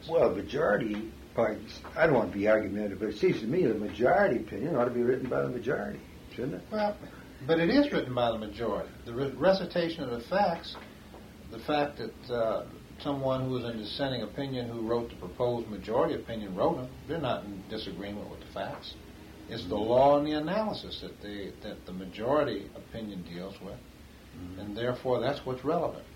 Well, majority, I don't want to be argumentative, but it seems to me the majority opinion ought to be written by the majority, shouldn't it? Well, but it is written by the majority. The recitation of the facts, the fact that someone who was in dissenting opinion who wrote the proposed majority opinion wrote them, they're not in disagreement with the facts. It's the law and the analysis that the majority opinion deals with, and therefore that's what's relevant.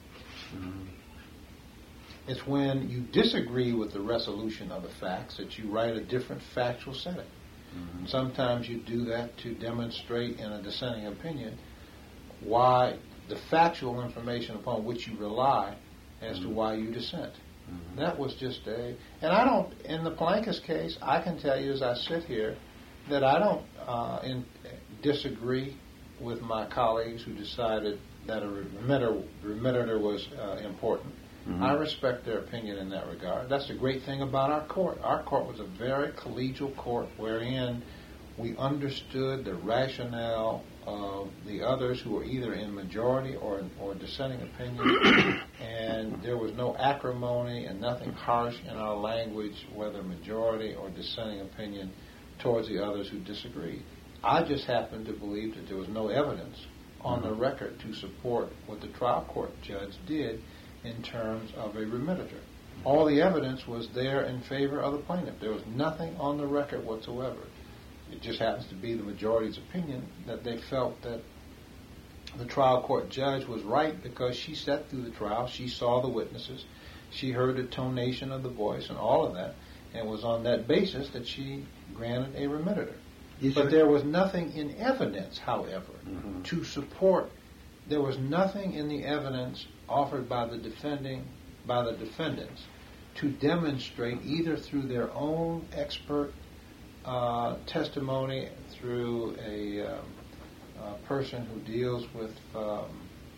It's when you disagree with the resolution of the facts that you write a different factual setting. Sometimes you do that to demonstrate in a dissenting opinion why the factual information upon which you rely as to why you dissent. That was just in the Palankas case, I can tell you as I sit here that I don't disagree with my colleagues who decided that a remitter was important. I respect their opinion in that regard. That's the great thing about our court. Our court was a very collegial court wherein we understood the rationale of the others who were either in majority or dissenting opinion, and there was no acrimony and nothing harsh in our language, whether majority or dissenting opinion, towards the others who disagreed. I just happened to believe that there was no evidence on the record to support what the trial court judge did in terms of a remitter. All the evidence was there in favor of the plaintiff. There was nothing on the record whatsoever. It just happens to be the majority's opinion that they felt that the trial court judge was right because she sat through the trial, she saw the witnesses, she heard the tonation of the voice and all of that, and it was on that basis that she granted a remitter. But there was nothing in evidence, however, to support. There was nothing in the evidence offered by the defendants to demonstrate, either through their own expert testimony, through a person who deals with what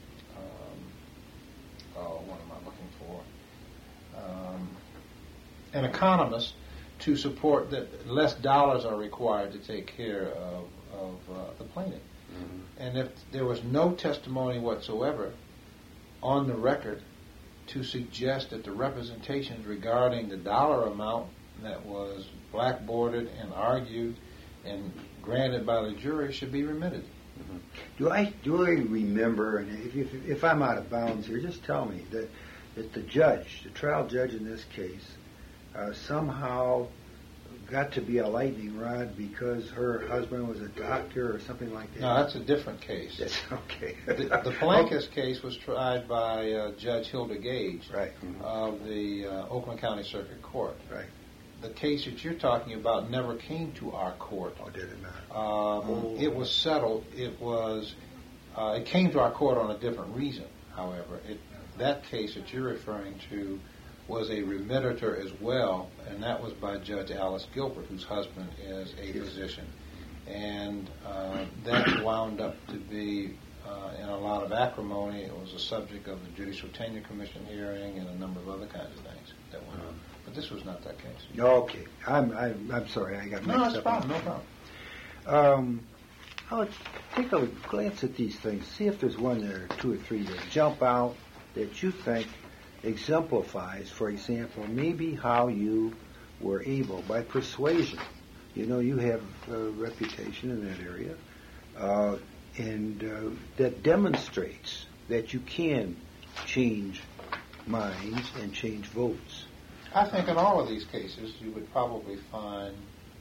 am I looking for? An economist, to support that less dollars are required to take care of the plaintiff. And if there was no testimony whatsoever on the record to suggest that the representations regarding the dollar amount that was blackboarded and argued and granted by the jury should be remitted. Do I remember, and if I'm out of bounds here, just tell me, that the trial judge in this case, somehow got to be a lightning rod because her husband was a doctor or something like that? No, that's a different case. That's okay. The Palankas case was tried by Judge Hilda Gage right. of the Oakland County Circuit Court. Right. The case that you're talking about never came to our court. Oh, did it not? It was settled. It came to our court on a different reason, however. That case that you're referring to was a remitter as well, and that was by Judge Alice Gilbert, whose husband is a physician. And that wound up to be in a lot of acrimony. It was a subject of the Judicial Tenure Commission hearing and a number of other kinds of things that went on. But this was not that case. Okay. I'm sorry, I got mixed up. No problem. I'll take a glance at these things, see if there's one or two or three that jump out that you think exemplifies, for example, maybe how you were able, by persuasion, you have a reputation in that area, and that demonstrates that you can change minds and change votes. I think in all of these cases you would probably find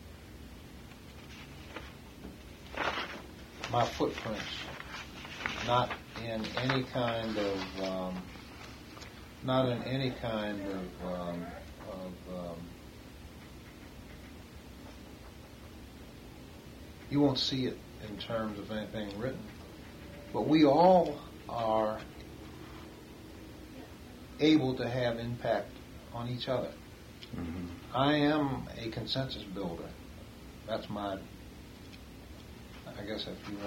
my footprints not in any kind of you won't see it in terms of anything written, but we all are able to have impact on each other. I am a consensus builder. That's my, I guess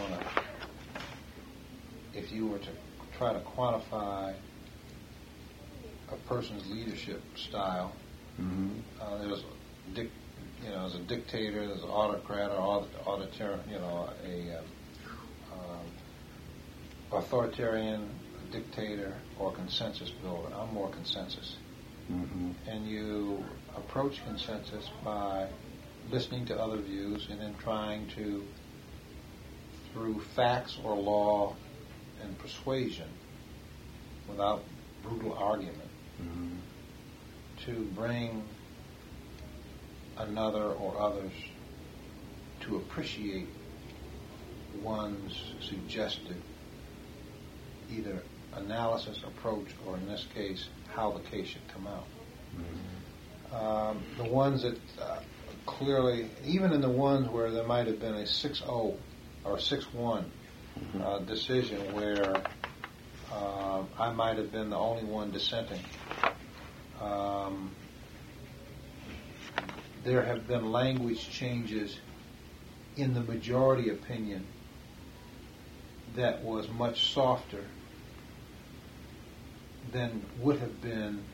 if you were to try to quantify a person's leadership style, there's there's a dictator, there's an autocrat, or authoritarian, dictator, or consensus builder. I'm more consensus. And you approach consensus by listening to other views and then trying to, through facts or law and persuasion, without brutal argument, to bring another or others to appreciate one's suggested either analysis, approach, or in this case, how the case should come out. The ones that clearly, even in the ones where there might have been a 6-0 or 6-1 decision where I might have been the only one dissenting, there have been language changes in the majority opinion that was much softer than would have been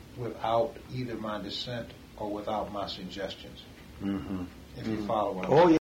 without either my dissent or without my suggestions. If you follow what I'm saying.